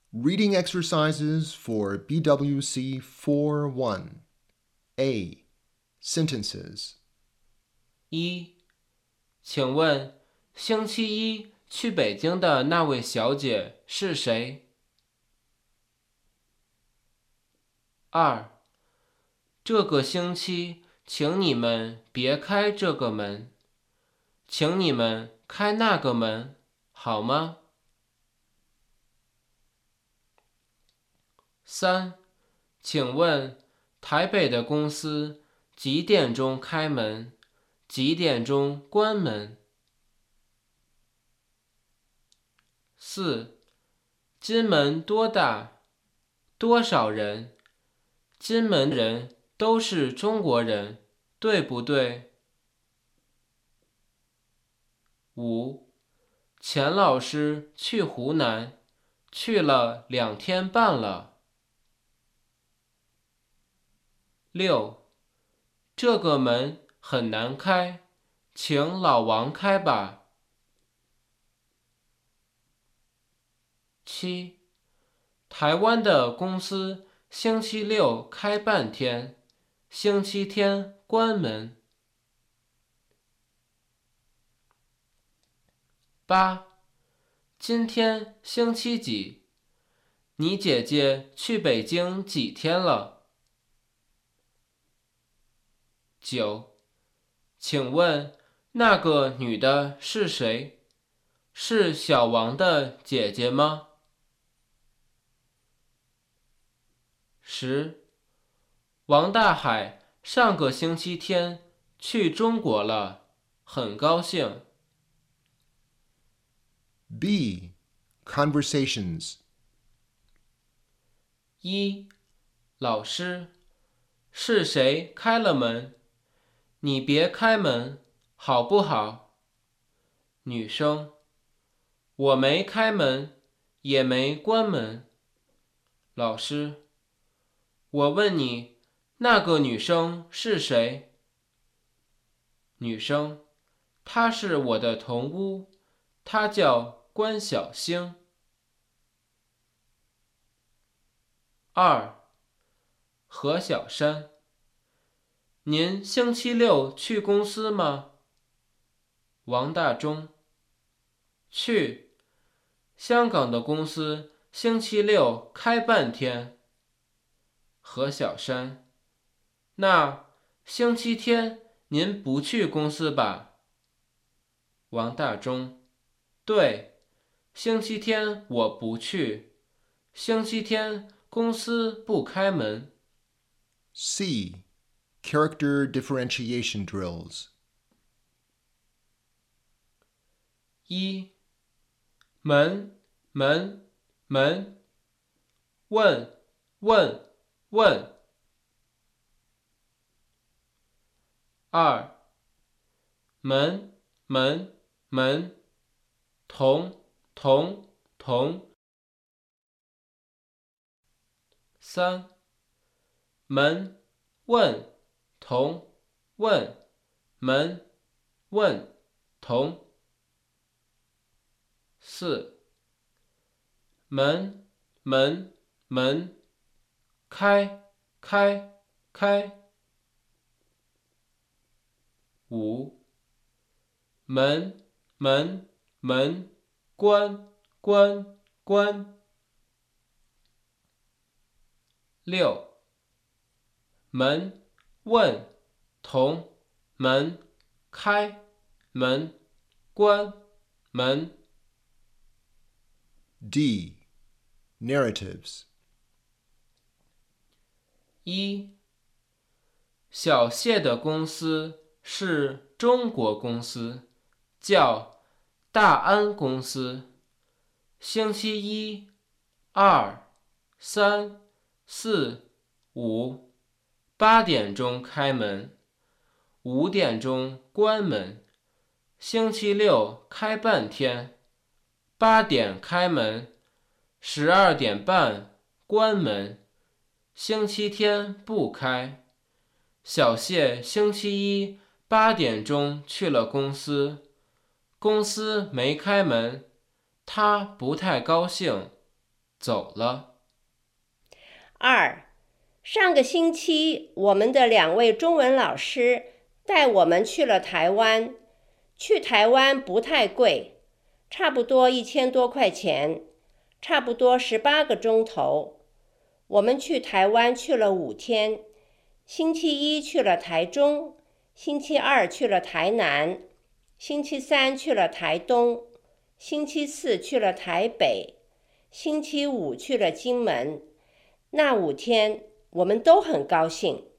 Reading exercises for BWC 4-1. A. Sentences. 一，请问星期一去北京的那位小姐是谁？二，这个星期请你们别开这个门，请你们开那个门，好吗？三，请问台北的公司几点钟开门，几点钟关门？四，金门多大？多少人？金门人都是中国人，对不对？五，钱老师去湖南，去了2天半了。六，这个门很难开，请老王开吧。七，台湾的公司星期六开半天，星期天关门。八，今天星期几？你姐姐去北京几天了？九，请问那个女的是谁？是小王的姐姐吗？10，王大海上个星期天去中国了，很高兴。 B. Conversations. 一，老师，是谁开了门？你别开门，好不好？女生，我没开门，也没关门。老师，我问你，那个女生是谁？女生，她是我的同屋，她叫关小星。二，何小山，您星期六去公司吗？王大中，去，香港的公司星期六开半天。何小山，那星期天您不去公司吧？王大中，对，星期天我不去，星期天公司不开门。 C. Character differentiation drills. 一，门门门，问问问。二，门门门，同同同。三，门问同问门问同。四，门门门，开开开。五，门门门，关关关。六，门问同门开门关门。 D. Narratives. 一，小谢的公司是中国公司，叫大安公司。星期一、二、三、四、五，8点钟开门，5点钟关门。星期六开半天，8点开门，12点半关门。星期天不开。小谢星期一8点钟去了公司，公司没开门，他不太高兴。 走了。 2. 上个星期，我们的2位中文老师带我们去了台湾。去台湾不太贵，差不多1000多块钱，差不多18个钟头。我们去台湾去了5天，星期1去了台中，星期2去了台南，星期3去了台东，星期4去了台北，星期5去了金门。那5天我们都很高兴。